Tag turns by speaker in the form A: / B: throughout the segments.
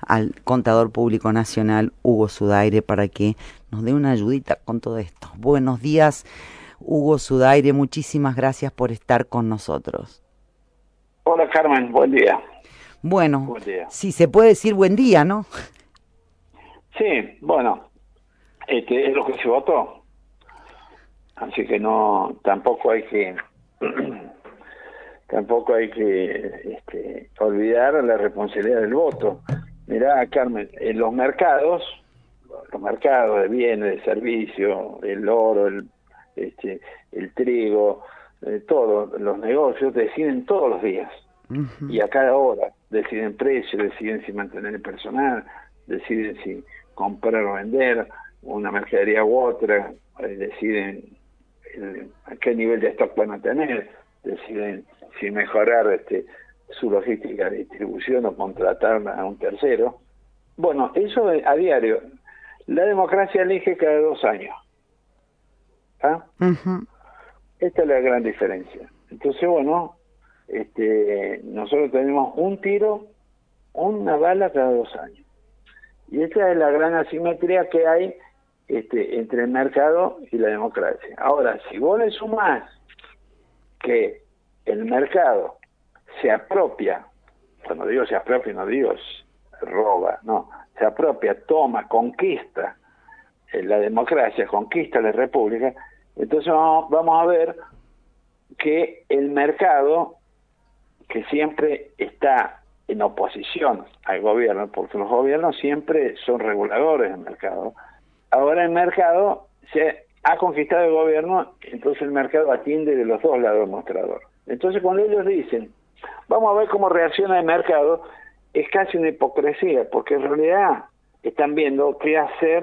A: al Contador Público Nacional, Hugo Sudaire, para que nos dé una ayudita con todo esto. Buenos días, Hugo Sudaire, muchísimas gracias por estar con nosotros.
B: Hola Carmen, buen día.
A: Bueno,
B: Buen día.
A: si se puede decir buen día, ¿no?
B: Sí, bueno, es lo que se votó, así que no, tampoco hay que, olvidar la responsabilidad del voto. Mirá, Carmen, en los mercados de bienes, de servicios, el oro, el trigo, todo, los negocios deciden todos los días. Y a cada hora deciden precios, deciden si mantener el personal, deciden si comprar o vender una mercadería u otra, deciden a qué nivel de stock van a tener, deciden si mejorar su logística de distribución o contratar a un tercero. Bueno, eso a diario. La democracia elige cada 2 años. ¿Ah? Esta es la gran diferencia. Entonces, bueno, nosotros tenemos un tiro, una bala cada 2 años. Y esa es la gran asimetría que hay entre el mercado y la democracia. Ahora, si vos le sumás que el mercado se apropia, cuando digo se apropia, no digo roba, no, se apropia, toma, conquista la democracia, conquista la república, entonces vamos a ver que el mercado, que siempre está en oposición al gobierno, porque los gobiernos siempre son reguladores del mercado, ahora el mercado se ha conquistado el gobierno, entonces el mercado atiende de los dos lados del mostrador. Entonces cuando ellos dicen, vamos a ver cómo reacciona el mercado, es casi una hipocresía, porque en realidad están viendo qué hacer,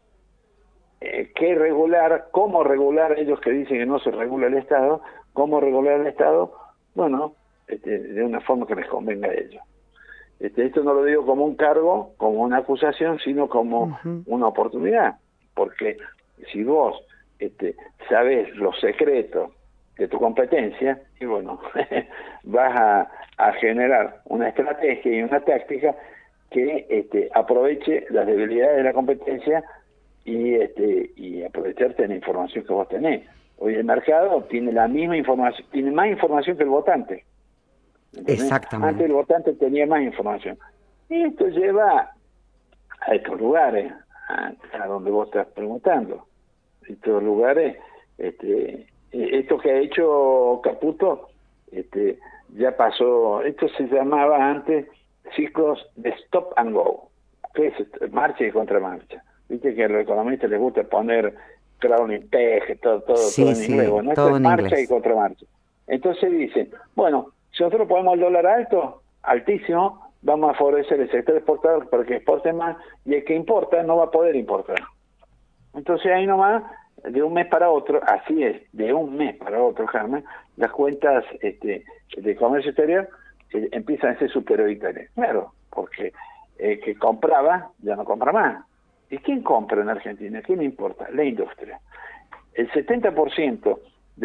B: qué regular, cómo regular, ellos que dicen que no se regula el Estado, cómo regular el Estado, bueno, de una forma que les convenga a ellos. Esto no lo digo como un cargo, como una acusación, sino como una oportunidad, porque si vos sabés los secretos de tu competencia, y bueno, vas a generar una estrategia y una táctica que aproveche las debilidades de la competencia y aprovecharte de la información que vos tenés. Hoy el mercado tiene la misma información, tiene más información que el votante. ¿Entendés?
A: Exactamente.
B: Antes el votante tenía más información. Y esto lleva a estos lugares, a donde vos estás preguntando. Estos lugares, esto que ha hecho Caputo, ya pasó, esto se llamaba antes ciclos de stop and go, que es marcha y contramarcha. Viste que a los economistas les gusta poner crawling peg, todo en inglés. Bueno, esto
A: todo
B: es
A: en
B: marcha
A: inglés.
B: y contramarcha. Entonces dicen, bueno, si nosotros ponemos el dólar alto, altísimo, vamos a favorecer el sector exportador para que exporte más, y el que importa no va a poder importar. Entonces ahí nomás, de un mes para otro, así es, de un mes para otro, Carmen, las cuentas de comercio exterior empiezan a ser superioritarias. Claro, porque que compraba ya no compra más. ¿Y quién compra en Argentina? ¿Quién importa? La industria. El 70%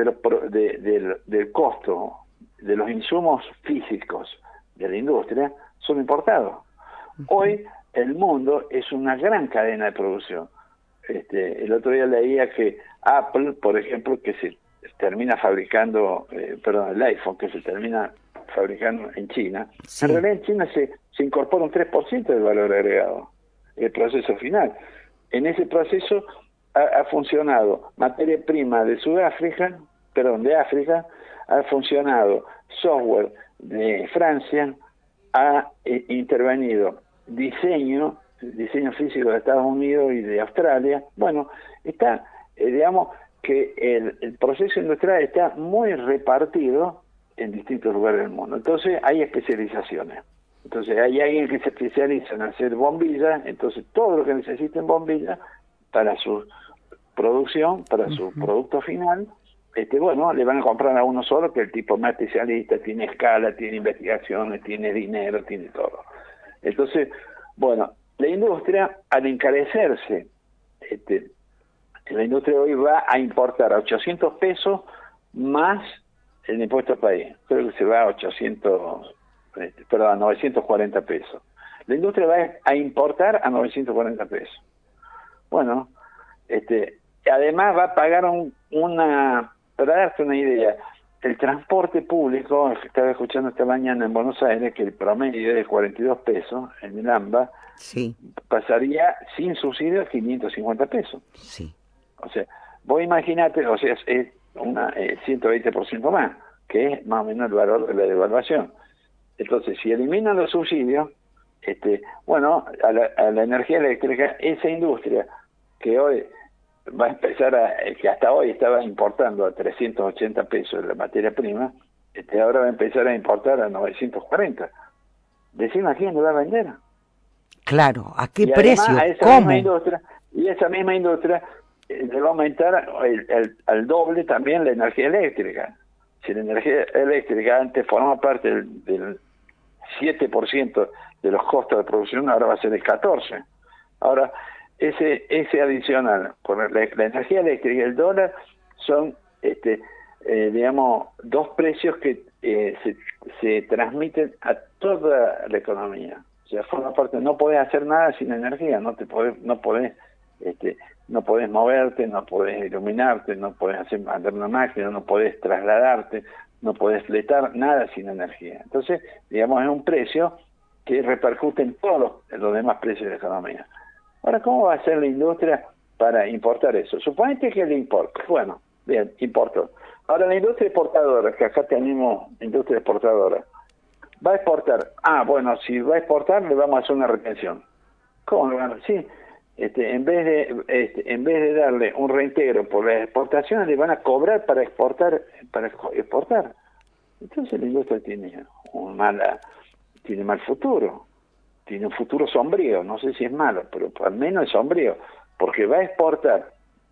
B: del costo de los insumos físicos de la industria son importados. Hoy el mundo es una gran cadena de producción. El otro día leía que Apple, por ejemplo, que se termina fabricando, el iPhone que se termina fabricando en China,
A: Sí.
B: en realidad en China se incorpora un 3% del valor agregado, el proceso final. En ese proceso ha funcionado materia prima de de África, ha funcionado software de Francia, ha intervenido diseño físico de Estados Unidos y de Australia. Bueno, está, digamos que el proceso industrial está muy repartido en distintos lugares del mundo. Entonces hay especializaciones. Entonces hay alguien que se especializa en hacer bombillas, entonces todo lo que necesiten bombillas para su producción, para su producto final, bueno, le van a comprar a uno solo, que el tipo más especialista, tiene escala, tiene investigaciones, tiene dinero, tiene todo. Entonces, bueno, la industria, al encarecerse, la industria hoy va a importar a 800 pesos más el impuesto al país. Creo que se va a 940 pesos. La industria va a importar a 940 pesos. Bueno, además va a pagar para darte una idea, el transporte público, estaba escuchando esta mañana en Buenos Aires, que el promedio es de 42 pesos en el AMBA,
A: Sí,
B: pasaría sin subsidio a 550 pesos.
A: sí.
B: O sea, vos imaginate, o sea, es 120% más, que es más o menos el valor de la devaluación. Entonces, si eliminan los subsidios, bueno, a la energía eléctrica, esa industria que hoy va a empezar que hasta hoy estaba importando a 380 pesos la materia prima, ahora va a empezar a importar a 940. Decime a quién le va a vender.
A: Claro, ¿a qué
B: Y
A: precio?
B: además a esa
A: ¿Cómo?
B: misma industria le va a aumentar al doble también la energía eléctrica. Si la energía eléctrica antes formaba parte del 7% de los costos de producción, ahora va a ser el 14%. Ahora, ese adicional, por la energía eléctrica y el dólar son, digamos, dos precios que se transmiten a toda la economía. O sea, forma parte, no podés hacer nada sin energía, no podés moverte, no podés iluminarte, no podés andar una máquina, no podés trasladarte, no podés fletar, nada sin energía. Entonces, digamos, es un precio que repercute en todos los demás precios de la economía. Ahora, ¿cómo va a hacer la industria para importar eso? Suponete que le importa. Bueno, bien, importó. Ahora, la industria exportadora, que acá tenemos industria exportadora, va a exportar. Ah, bueno, si va a exportar, le vamos a hacer una retención. ¿Cómo lo van a hacer? Sí, en vez de darle un reintegro por las exportaciones, le van a cobrar para exportar. Entonces la industria tiene mal futuro. Tiene un futuro sombrío, no sé si es malo, pero al menos es sombrío, porque va a exportar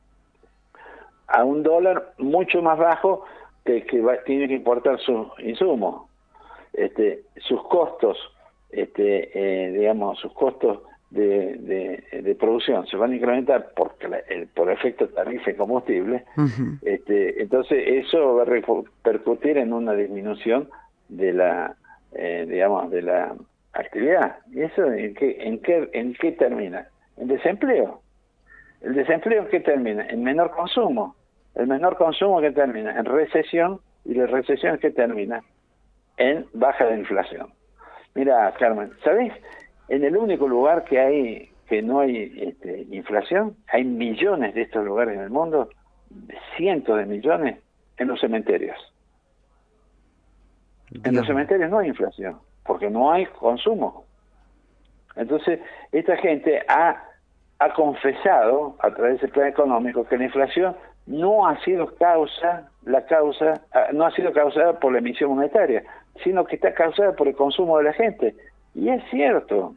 B: a un dólar mucho más bajo que tiene que importar sus insumos. Sus costos, digamos, sus costos de producción se van a incrementar por efecto tarifa y combustible.
A: Ujú.
B: Entonces eso va a repercutir en una disminución de la actividad. ¿Y eso en qué termina? En desempleo. ¿El desempleo en qué termina? En menor consumo. El menor consumo que termina en recesión, y la recesión que termina en baja de inflación. Mira, Carmen, ¿sabés? En el único lugar que no hay inflación, hay millones de estos lugares en el mundo, cientos de millones, en los cementerios. En los
A: Dios.
B: cementerios no hay inflación, porque no hay consumo. Entonces, esta gente ha confesado a través del plan económico que la inflación no ha sido no ha sido causada por la emisión monetaria, sino que está causada por el consumo de la gente. Y es cierto.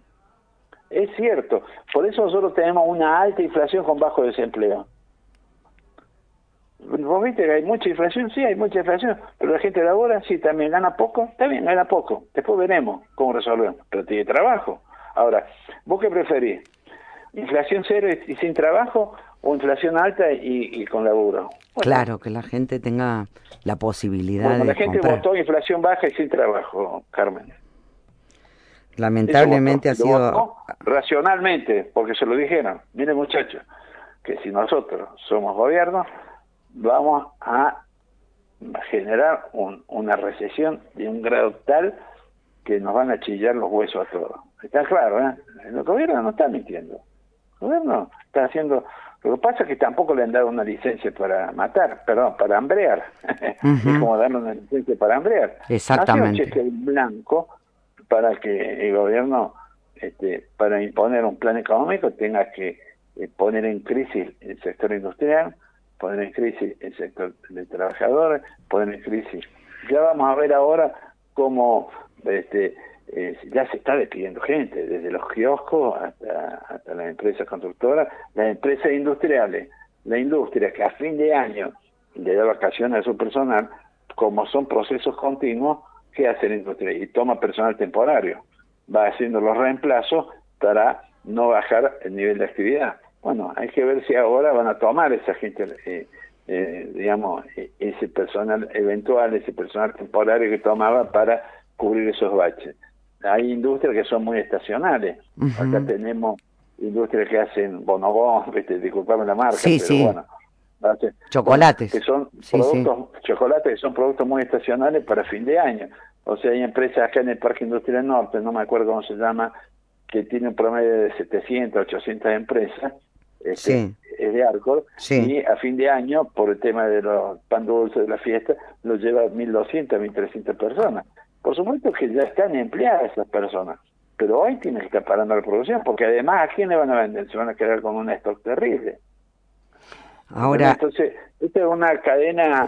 B: Por eso nosotros tenemos una alta inflación con bajo desempleo. ¿Vos viste que hay mucha inflación? Sí, hay mucha inflación, pero la gente labora, sí, también gana poco, también gana poco. Después veremos cómo resolvemos, pero tiene trabajo. Ahora, ¿vos qué preferís? ¿Inflación cero y sin trabajo o inflación alta y con laburo? Bueno,
A: Claro, que la gente tenga la posibilidad
B: bueno,
A: de
B: la gente
A: comprar.
B: votó inflación baja y sin trabajo, Carmen. Eso votó.
A: Lamentablemente ha
B: Lo
A: sido...
B: votó racionalmente, porque se lo dijeron. Miren, muchachos, que si nosotros somos gobierno, vamos a generar una recesión de un grado tal que nos van a chillar los huesos a todos. Está claro, ¿eh? El gobierno no está mintiendo. El gobierno está haciendo... Lo que pasa es que tampoco le han dado una licencia para para hambrear.
A: Ujú.
B: Es como darle una licencia para hambrear.
A: Exactamente.
B: Ha sido un cheque en blanco para que el gobierno, para imponer un plan económico, tenga que poner en crisis el sector industrial, poner en crisis el sector de trabajadores, poner en crisis. Ya vamos a ver ahora cómo ya se está despidiendo gente, desde los kioscos hasta las empresas constructoras, las empresas industriales, la industria que a fin de año le da vacaciones a su personal, como son procesos continuos, ¿qué hace la industria? Y toma personal temporario, va haciendo los reemplazos para no bajar el nivel de actividad. Bueno, hay que ver si ahora van a tomar esa gente, digamos, ese personal eventual, ese personal temporario que tomaba para cubrir esos baches. hay industrias que son muy estacionales. Acá tenemos industrias que hacen bonobón, disculpame la marca,
A: sí,
B: pero
A: sí.
B: bueno,
A: Chocolates.
B: que son
A: Sí,
B: productos, chocolates que son productos muy estacionales para fin de año. O sea, hay empresas acá en el Parque Industrial Norte, no me acuerdo cómo se llama, que tiene un promedio de 700, 800 empresas,
A: sí,
B: es de Arcor,
A: sí.
B: y a fin de año, por el tema de los pan dulces de la fiesta, lo lleva 1.200, 1.300 personas. Por supuesto que ya están empleadas esas personas, pero hoy tienen que estar parando la producción, porque además, ¿a quién le van a vender? Se van a quedar con un stock terrible.
A: Ahora,
B: Entonces, esta es una cadena,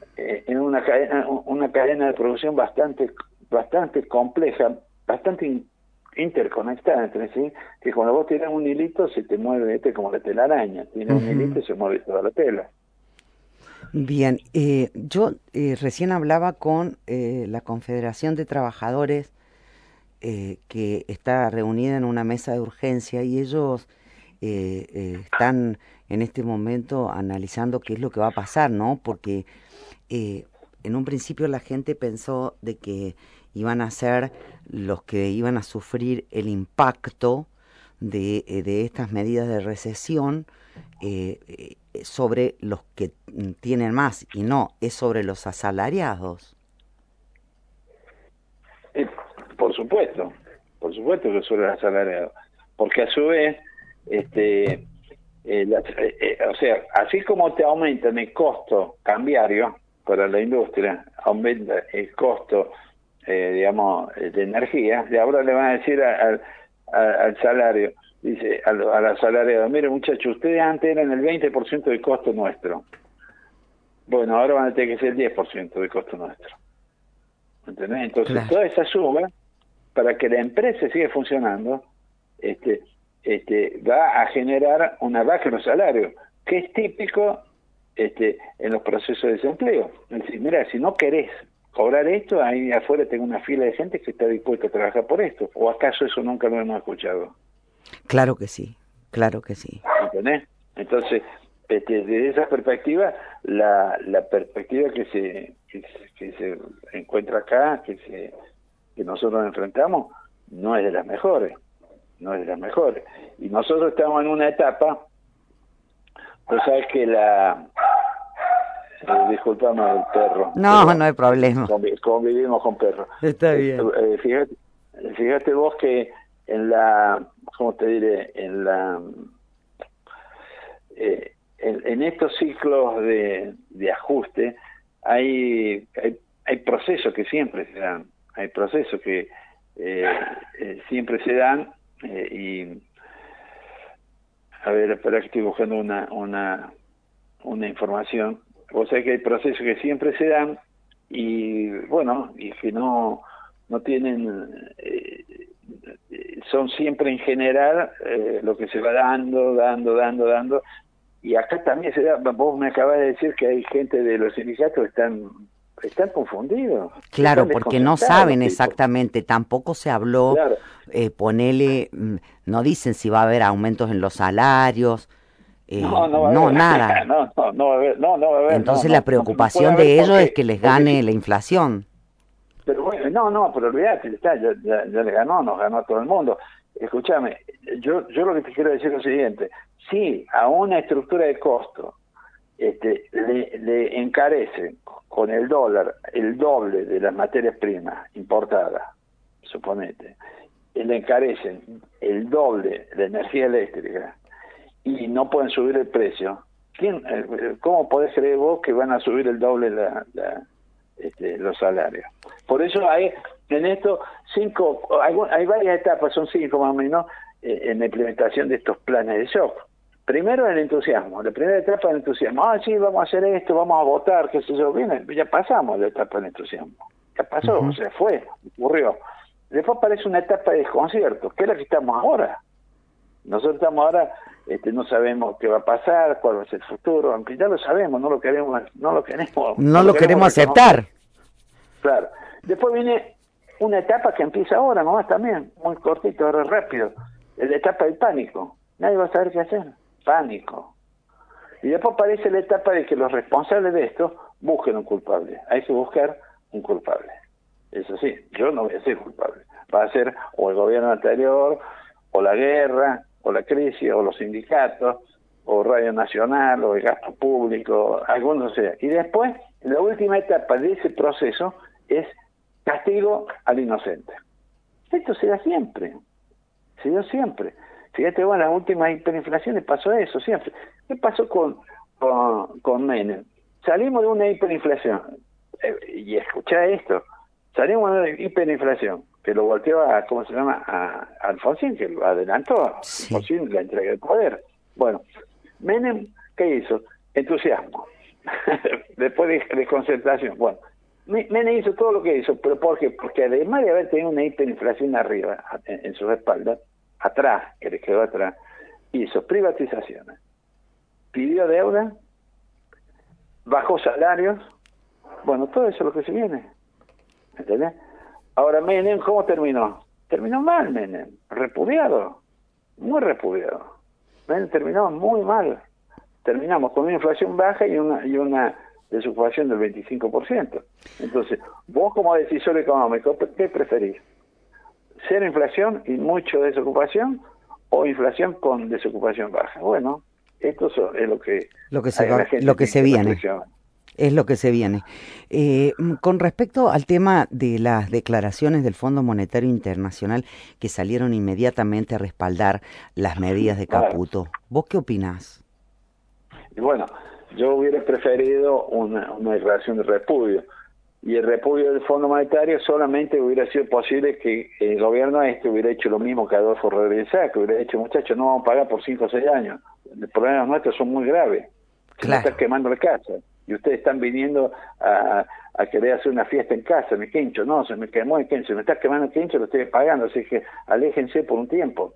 B: una cadena de producción bastante compleja, bastante interconectada entre sí, que cuando vos tienes un hilito se te mueve como la telaraña, tiene un hilito y se mueve toda la tela.
A: bien, yo recién hablaba con la Confederación de Trabajadores que está reunida en una mesa de urgencia y ellos están en este momento analizando qué es lo que va a pasar, ¿no? Porque en un principio la gente pensó de que iban a ser los que iban a sufrir el impacto de estas medidas de recesión sobre los que tienen más, y no, es sobre los asalariados.
B: Eh, por supuesto que son los asalariados, porque a su vez, o sea, así como te aumentan el costo cambiario para la industria, aumenta el costo, digamos, de energía, y ahora le van a decir al salario, dice al asalariado, mire muchachos, ustedes antes eran el 20% del costo nuestro, bueno, ahora van a tener que ser el 10% del costo nuestro. ¿Entendés? Entonces,
A: Claro.
B: toda esa suma, para que la empresa siga funcionando, va a generar una baja en los salarios, que es típico en los procesos de desempleo. Es decir, mira, si no querés cobrar esto, ahí afuera tengo una fila de gente que está dispuesta a trabajar por esto. ¿O acaso eso nunca lo hemos escuchado?
A: Claro que sí, claro que sí.
B: ¿Entendés? Entonces, desde esa perspectiva, la perspectiva que se encuentra acá, que nosotros enfrentamos, no es de las mejores, no es de las mejores. Y nosotros estamos en una etapa, tú sabes que disculpame el perro.
A: No, no hay problema.
B: Convivimos con perros.
A: Está bien.
B: Fíjate vos que en la, ¿cómo te diré? En estos ciclos de ajuste hay procesos que siempre se dan, hay procesos que siempre se dan y a ver, espera que estoy buscando una información. Vos sabés que hay procesos que siempre se dan y bueno, y que no tienen son siempre en general lo que se va dando y acá también se da. Vos me acabas de decir que hay gente de los sindicatos que están confundidos.
A: Claro,
B: están
A: porque no saben exactamente, tampoco se habló,
B: claro.
A: ponele, no dicen si va a haber aumentos en los salarios,
B: No va a
A: no,
B: haber.
A: nada.
B: No va a haber, no va a haber.
A: Entonces
B: no
A: la
B: puede
A: preocupación
B: haber
A: de ellos
B: porque,
A: es que les gane la inflación.
B: Pero bueno, pero olvídate, ya le ganó, nos ganó a todo el mundo. Escúchame, yo lo que te quiero decir es lo siguiente: si a una estructura de costo le encarece con el dólar el doble de las materias primas importadas, suponete, le encarecen el doble de energía eléctrica y no pueden subir el precio, ¿cómo podés creer vos que van a subir el doble los salarios? Por eso hay en esto hay varias etapas, son 5 más o menos, en la implementación de estos planes de shock. Primero el entusiasmo, la primera etapa del entusiasmo, sí, vamos a hacer esto, vamos a votar, qué sé yo, bien, ya pasamos la etapa del entusiasmo, ya pasó, o sea, ocurrió. Después aparece una etapa de desconcierto, que es la que estamos ahora. Nosotros estamos ahora, no sabemos qué va a pasar, cuál va a ser el futuro, aunque ya lo sabemos, no lo queremos
A: aceptar.
B: Claro. Después viene una etapa que empieza ahora nomás también, muy cortito, ahora rápido, la etapa del pánico. Nadie va a saber qué hacer. Pánico. Y después aparece la etapa de que los responsables de esto busquen un culpable. Hay que buscar un culpable. Eso sí, yo no voy a ser culpable. va a ser o el gobierno anterior, o la guerra, o la crisis, o los sindicatos, o Radio Nacional, o el gasto público, algunos sea. Y después, la última etapa de ese proceso es castigo al inocente. Esto se da siempre, se dio siempre. Fíjate, bueno, en las últimas hiperinflaciones pasó eso siempre. ¿Qué pasó con Menem? Salimos de una hiperinflación, y escuchá esto, salimos de una hiperinflación, que lo volteó a, ¿cómo se llama?, a Alfonsín, que lo adelantó,
A: Sí.
B: Alfonsín la entrega del poder. Bueno, Menem, ¿qué hizo? Entusiasmo. Después de concentración. Bueno, Menem hizo todo lo que hizo, pero ¿por qué? Porque además de haber tenido una hiperinflación arriba, en sus espaldas, atrás, que le quedó atrás, hizo privatizaciones, pidió deuda, bajó salarios, bueno, todo eso es lo que se viene, ¿entendés? Ahora Menem, ¿cómo terminó? Terminó mal Menem, repudiado, muy repudiado. Menem terminó muy mal. Terminamos con una inflación baja y una desocupación del 25%. Entonces, vos como decisor económico, ¿qué preferís? ¿Cero inflación y mucho desocupación o inflación con desocupación baja? Bueno, esto es lo que
A: se viene. Es lo que se viene. Con respecto al tema de las declaraciones del Fondo Monetario Internacional que salieron inmediatamente a respaldar las medidas de Caputo, ¿vos qué opinás?
B: Y bueno, yo hubiera preferido una declaración de repudio. Y el repudio del Fondo Monetario solamente hubiera sido posible que el gobierno hubiera hecho lo mismo que Adolfo Rodríguez Sá, que hubiera dicho, muchachos, no vamos a pagar por 5 o 6 años. Los problemas nuestros son muy graves. Se me está quemando la casa. Y ustedes están viniendo a querer hacer una fiesta en casa, mi quincho. No, se me quemó el quincho, se me está quemando el quincho, lo estoy pagando, así que aléjense por un tiempo.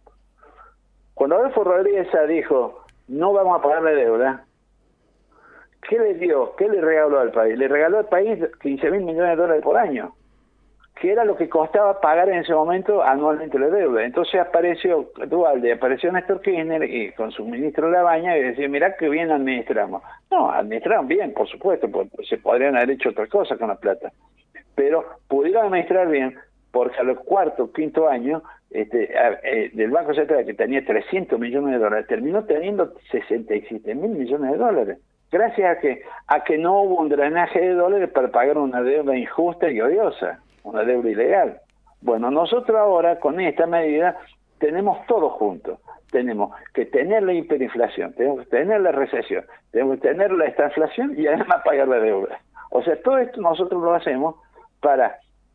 B: Cuando Adolfo Rodríguez Sá dijo, no vamos a pagar la deuda, ¿qué le dio? ¿Qué le regaló al país? Le regaló al país 15.000 millones de dólares por año, que era lo que costaba pagar en ese momento anualmente la deuda. Entonces apareció Duhalde, apareció Néstor Kirchner y con su ministro Labaña y decía, mirá qué bien administramos. No, administraron bien, por supuesto, porque se podrían haber hecho otra cosa con la plata, pero pudieron administrar bien porque a los cuarto, quinto años del Banco Central, que tenía 300 millones de dólares, terminó teniendo 67.000 millones de dólares. Gracias a que no hubo un drenaje de dólares para pagar una deuda injusta y odiosa, una deuda ilegal. Bueno, nosotros ahora con esta medida tenemos todo junto. Tenemos que tener la hiperinflación, tenemos que tener la recesión, tenemos que tener la estanflación y además pagar la deuda. O sea, todo esto nosotros lo hacemos para,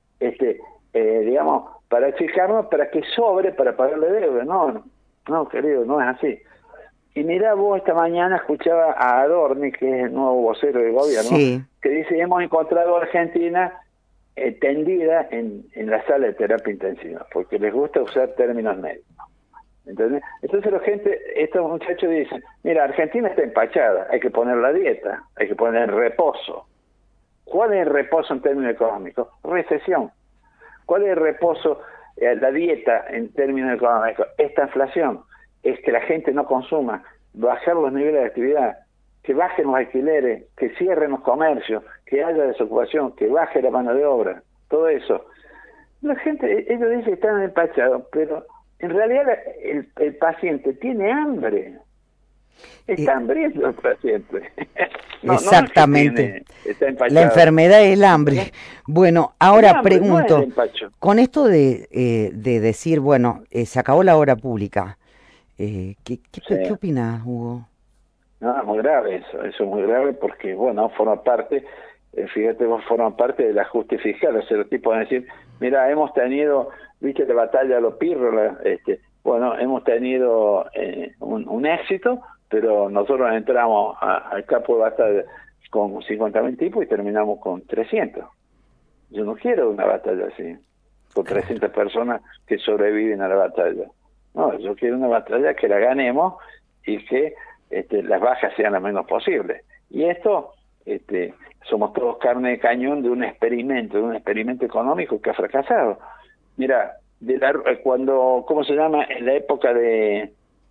B: para achicarnos, para que sobre para pagar la deuda. No, querido, no es así. Y mirá vos, esta mañana escuchaba a Adorni, que es el nuevo vocero del gobierno, sí, que dice, hemos encontrado a Argentina tendida en la sala de terapia intensiva, porque les gusta usar términos médicos. ¿Entendés? Entonces estos muchachos dicen, mira, Argentina está empachada, hay que poner la dieta, hay que poner el reposo. ¿Cuál es el reposo en términos económicos? Recesión. ¿Cuál es el reposo, la dieta en términos económicos? Esta inflación. Es que la gente no consuma, bajar los niveles de actividad, que bajen los alquileres, que cierren los comercios, que haya desocupación, que baje la mano de obra, todo eso. La gente, ellos dicen que están empachados, pero en realidad el paciente tiene hambre. Está hambriento el paciente.
A: Exactamente. La enfermedad es el hambre. Bueno, ahora pregunto, con esto de decir, bueno, se acabó la obra pública, ¿qué opinas, Hugo?
B: No, es muy grave eso es muy grave porque, bueno, forma parte, fíjate vos, forma parte del ajuste fiscal. O sea, los tipos van a decir, mira, hemos tenido, viste la batalla de los pirros, bueno, hemos tenido un éxito, pero nosotros entramos al campo de batalla con 50.000 tipos y terminamos con 300. Yo no quiero una batalla así, con 300 personas que sobreviven a la batalla. No, yo quiero una batalla que la ganemos y que las bajas sean las menos posibles. Y esto, somos todos carne de cañón de un experimento económico que ha fracasado. Mira, ¿cómo se llama? En la época de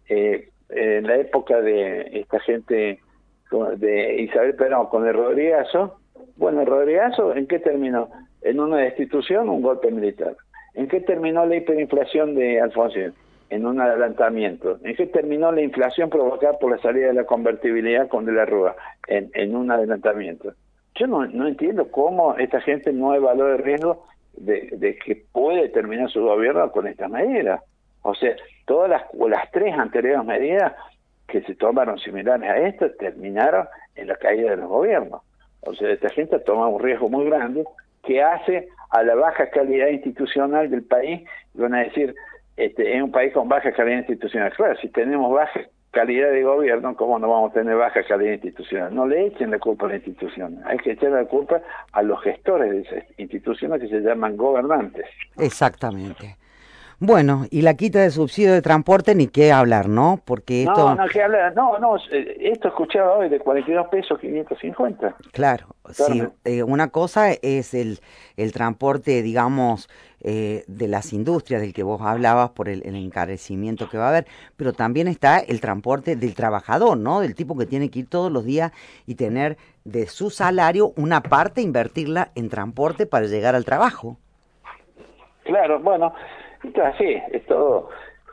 B: esta gente de Isabel Perón con el Rodrigazo, bueno, el Rodrigazo, ¿en qué terminó? En una destitución, un golpe militar. ¿En qué terminó la hiperinflación de Alfonsín? En un adelantamiento. ¿En qué terminó la inflación provocada por la salida de la convertibilidad con De la Rúa? En un adelantamiento. Yo no entiendo cómo esta gente no evalúa el riesgo de que puede terminar su gobierno con estas medidas. O sea, todas las tres anteriores medidas que se tomaron similares a estas terminaron en la caída de los gobiernos. O sea, esta gente ha tomado un riesgo muy grande que hace a la baja calidad institucional del país. Van a decir, es un país con baja calidad institucional. Claro, si tenemos baja calidad de gobierno, ¿cómo no vamos a tener baja calidad institucional? No le echen la culpa a la institución, hay que echar la culpa a los gestores de esas instituciones que se llaman gobernantes.
A: Exactamente. Bueno, y la quita de subsidio de transporte ni qué hablar, ¿no? Porque esto...
B: No, que habla, esto escuchaba hoy de 42 pesos 550.
A: Claro, sí, una cosa es el transporte, digamos, de las industrias del que vos hablabas por el encarecimiento que va a haber, pero también está el transporte del trabajador, ¿no? Del tipo que tiene que ir todos los días y tener de su salario una parte, invertirla en transporte para llegar al trabajo.
B: Claro, bueno, esto es así, es todo,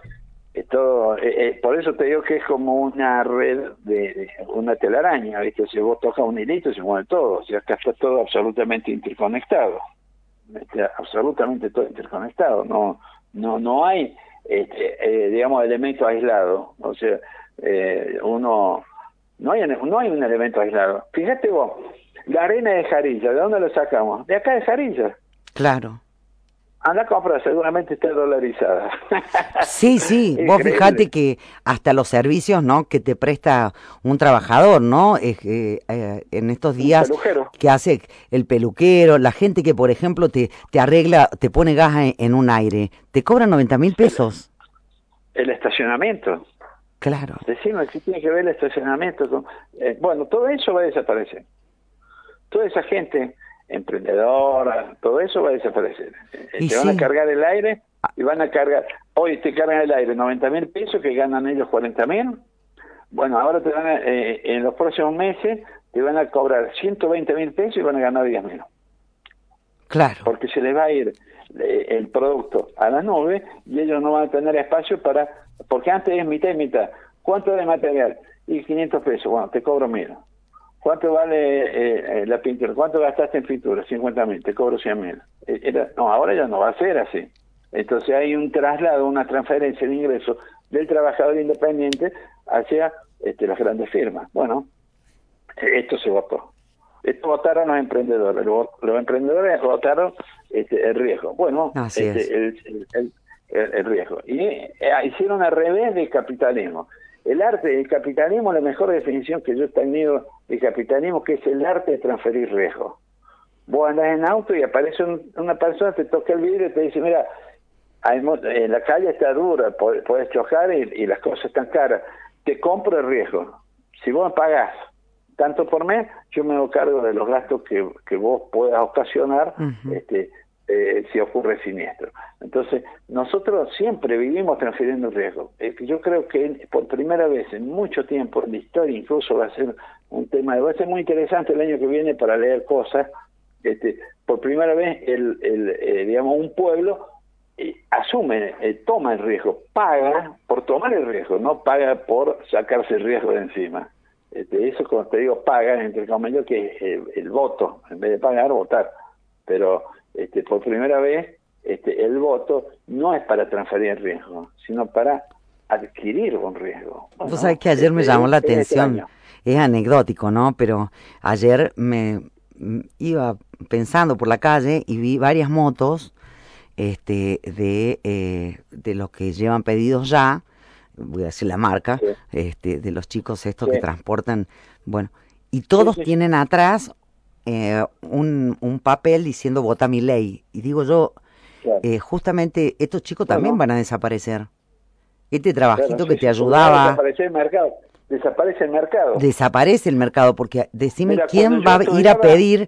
B: por eso te digo que es como una red de una telaraña, ¿viste? Si vos tocas un hilito se mueve todo, o sea, acá está todo absolutamente interconectado, absolutamente todo interconectado, no hay, digamos, elementos aislados, o sea, no hay un elemento aislado. Fíjate vos, la arena de Jarilla, ¿de dónde la sacamos? De acá de Jarilla.
A: Claro.
B: Anda a comprar, seguramente está dolarizada.
A: Sí, vos fijate que hasta los servicios, ¿no?, que te presta un trabajador, ¿no? En estos días que hace el peluquero, la gente que, por ejemplo, te arregla, te pone gas en un aire, te cobran 90.000 pesos.
B: El estacionamiento.
A: Claro.
B: Decimos que tiene que ver el estacionamiento. Bueno, todo eso va a desaparecer. Toda esa gente emprendedora, todo eso va a desaparecer. Te van a cargar el aire y van a cargar, hoy te cargan el aire 90.000 pesos que ganan ellos 40.000. Bueno, ahora te van en los próximos meses te van a cobrar 120.000 pesos y van a ganar 10.000.
A: Claro.
B: Porque se les va a ir el producto a la nube y ellos no van a tener espacio porque antes es mitad y mitad. ¿Cuánto de material? Y 500 pesos, bueno, te cobro 1.000. ¿Cuánto vale la pintura? ¿Cuánto gastaste en pintura? 50.000, te cobro 100.000. Ahora ya no va a ser así. Entonces hay un traslado, una transferencia de ingresos del trabajador independiente hacia las grandes firmas. Bueno, esto se votó. Esto votaron los emprendedores. Los emprendedores votaron el riesgo. Bueno, el riesgo. Y hicieron al revés del capitalismo. El arte del capitalismo, la mejor definición que yo he tenido de capitalismo, que es el arte de transferir riesgo. Vos andás en auto y aparece una persona, te toca el vidrio y te dice, mira, la calle está dura, podés chocar y las cosas están caras. Te compro el riesgo. Si vos me pagás tanto por mes, yo me hago cargo de los gastos que vos puedas ocasionar si ocurre siniestro. Entonces, nosotros siempre vivimos transfiriendo riesgo. Yo creo que por primera vez en mucho tiempo en la historia, incluso va a ser un tema, va a ser muy interesante el año que viene para leer cosas. Por primera vez, digamos, un pueblo asume, toma el riesgo, paga por tomar el riesgo, no paga por sacarse el riesgo de encima. Eso, como te digo, paga, entre comillas, que es el voto, en vez de pagar, votar. Pero por primera vez, el voto no es para transferir el riesgo, sino para adquirir un riesgo. Bueno,
A: vos sabés que ayer me llamó la atención, es anecdótico, ¿no? Pero ayer me iba pensando por la calle y vi varias motos de los que llevan pedidos ya, voy a decir la marca, de los chicos estos que transportan, bueno, y todos tienen atrás un papel diciendo vota mi ley, y digo yo, justamente estos chicos también van a desaparecer. Este trabajito que te ayudaba,
B: desaparece el mercado.
A: Desaparece el mercado, porque decime, quién va a ir a pedir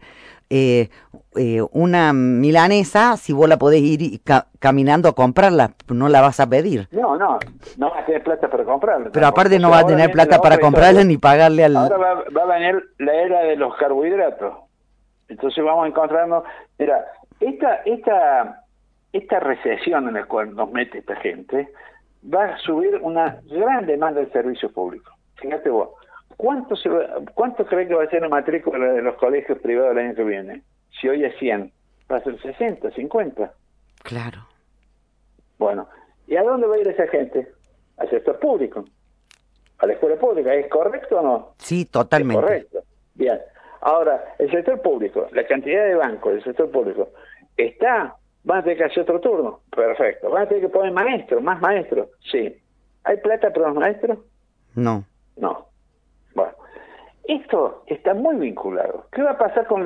A: una milanesa si vos la podés ir caminando a comprarla, no la vas a pedir.
B: No vas a tener plata para comprarla.
A: Pero aparte no va a tener plata para comprarla ni pagarle al...
B: Ahora va a venir la era de los carbohidratos. Entonces vamos a encontrarnos... Mira, esta recesión en la cual nos mete esta gente va a subir una gran demanda de servicios públicos. Fíjate vos, ¿cuánto cree que va a ser la matrícula de los colegios privados el año que viene? Si hoy es 100, va a ser 60, 50.
A: Claro.
B: Bueno, ¿y a dónde va a ir esa gente? Al sector público, a la escuela pública. ¿Es correcto o no?
A: Sí, totalmente.
B: Es correcto. Bien. Ahora, el sector público, la cantidad de bancos del sector público, van a tener que hacer otro turno. Perfecto. Van a tener que poner maestros, más maestros. Sí. ¿Hay plata para los maestros?
A: No.
B: No. Bueno, esto está muy vinculado. ¿Qué va a pasar con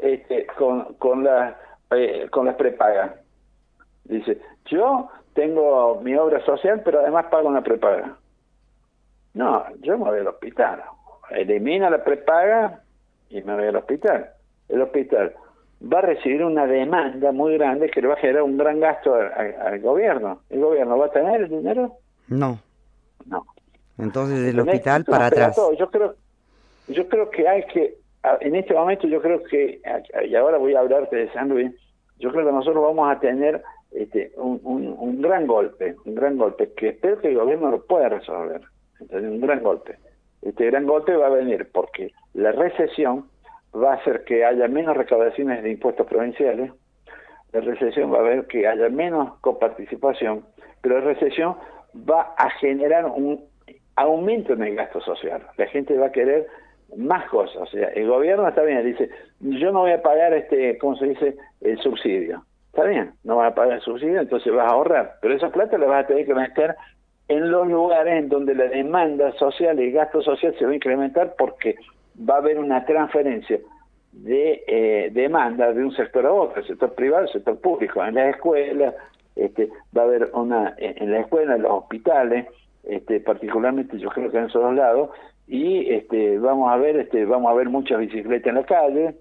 B: las prepagas? Dice, yo tengo mi obra social, pero además pago una prepaga. No, yo me voy al hospital. Elimina la prepaga y me voy al hospital. El hospital va a recibir una demanda muy grande que le va a generar un gran gasto al gobierno. ¿El gobierno va a tener el dinero?
A: No.
B: No.
A: Entonces del hospital para atrás.
B: Yo creo que en este momento yo creo que, y ahora voy a hablarte de San Luis, yo creo que nosotros vamos a tener un gran golpe, que espero que el gobierno lo pueda resolver. Entonces, un gran golpe. Este gran golpe va a venir porque la recesión va a hacer que haya menos recaudaciones de impuestos provinciales, la recesión va a ver que haya menos coparticipación, pero la recesión va a generar un aumento en el gasto social. La gente va a querer más cosas. O sea, el gobierno está bien, dice, yo no voy a pagar ¿cómo se dice? El subsidio. Está bien, no vas a pagar el subsidio, entonces vas a ahorrar, pero esa plata la vas a tener que meter en los lugares en donde la demanda social y el gasto social se va a incrementar porque va a haber una transferencia de demanda de un sector a otro, el sector privado, el sector público. En las escuelas, va a haber en la escuela, en los hospitales, particularmente yo creo que en esos dos lados, y vamos a ver muchas bicicletas en la calle,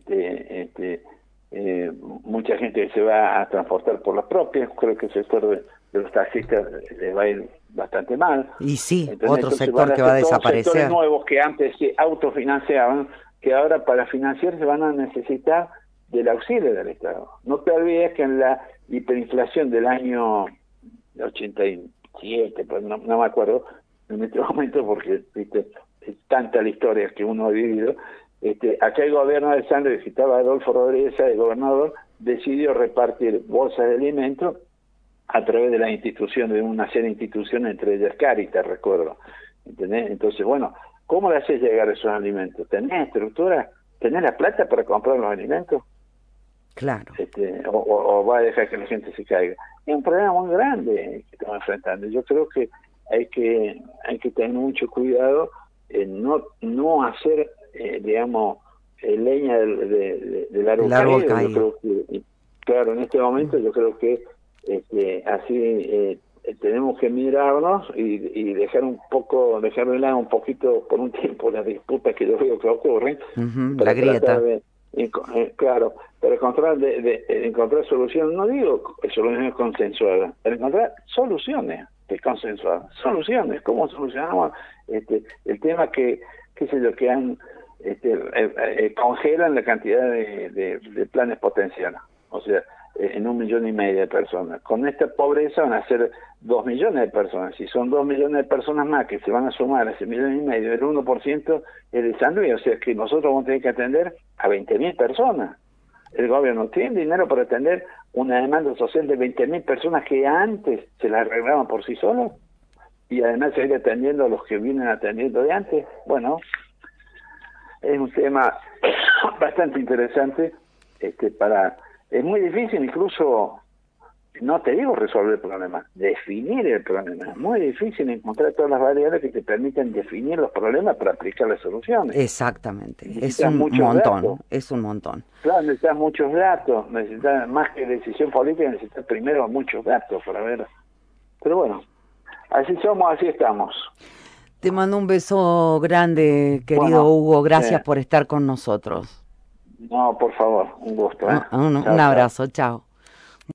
B: mucha gente que se va a transportar por las propias. Creo que el sector de los taxistas les va a ir bastante mal.
A: Y sí,
B: entonces,
A: otro sector que va a desaparecer.
B: Sectores nuevos que antes se autofinanciaban, que ahora para financiarse van a necesitar del auxilio del Estado. No te olvides que en la hiperinflación del año 87, pues no me acuerdo en este momento porque viste, es tanta la historia que uno ha vivido, acá el gobierno de San Luis, que estaba Adolfo Rodríguez, el gobernador, decidió repartir bolsas de alimentos a través de las instituciones, de una serie de instituciones, entre ellas Cáritas, recuerdo. ¿Entendés? Entonces, bueno, ¿cómo le haces llegar esos alimentos? ¿Tenés estructura? ¿Tenés la plata para comprar los alimentos?
A: Claro.
B: O va a dejar que la gente se caiga. Es un problema muy grande que estamos enfrentando. Yo creo que hay que tener mucho cuidado en no hacer, digamos, leña del árbol caído. Yo creo que, claro, en este momento yo creo que así tenemos que mirarnos y dejar de lado un poquito por un tiempo las disputas que yo veo que ocurren.
A: La grieta.
B: Claro, para encontrar soluciones, no digo soluciones consensuadas, para encontrar soluciones consensuadas. Soluciones, ¿cómo solucionamos el tema qué sé yo, que han congelan la cantidad de planes potenciales? O sea, en 1,5 millones de personas. Con esta pobreza van a ser 2 millones de personas. Si son 2 millones de personas más que se van a sumar a ese 1,5 millones, el 1% es de San Luis. O sea que nosotros vamos a tener que atender a 20.000 personas. El gobierno tiene dinero para atender una demanda social de 20.000 personas que antes se las arreglaban por sí solos y además seguir atendiendo a los que vienen atendiendo de antes. Bueno, es un tema bastante interesante es muy difícil, incluso, no te digo resolver el problema, definir el problema. Es muy difícil encontrar todas las variables que te permiten definir los problemas para aplicar las soluciones.
A: Exactamente, es un montón.
B: Claro, necesitas muchos datos, necesitas más que decisión política, necesitas primero muchos datos para ver. Pero bueno, así somos, así estamos.
A: Te mando un beso grande, querido Hugo, gracias por estar con nosotros.
B: No, por favor, un gusto.
A: Un abrazo, chao.